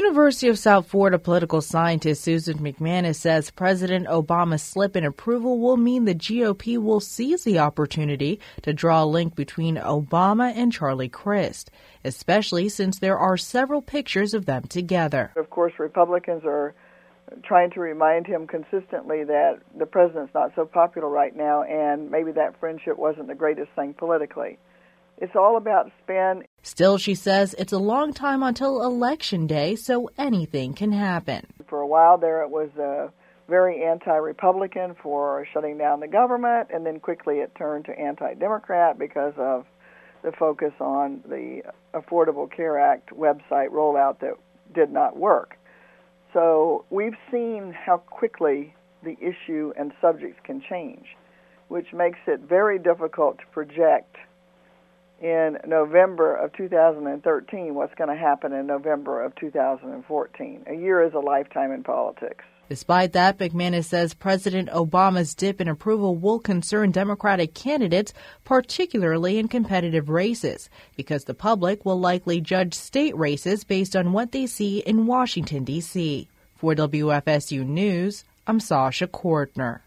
University of South Florida political scientist Susan McManus says President Obama's slip in approval will mean the GOP will seize the opportunity to draw a link between Obama and Charlie Crist, especially since there are several pictures of them together. Of course, Republicans are trying to remind him consistently that the president's not so popular right now, and maybe that friendship wasn't the greatest thing politically. It's all about spin. Still, she says it's a long time until Election Day, so anything can happen. For a while there, it was very anti-Republican for shutting down the government, and then quickly it turned to anti-Democrat because of the focus on the Affordable Care Act website rollout that did not work. So we've seen how quickly the issue and subjects can change, which makes it very difficult to project in November of 2013 what's going to happen in November of 2014. A year is a lifetime in politics. Despite that, McManus says President Obama's dip in approval will concern Democratic candidates, particularly in competitive races, because the public will likely judge state races based on what they see in Washington, D.C. For WFSU News, I'm Sasha Kortner.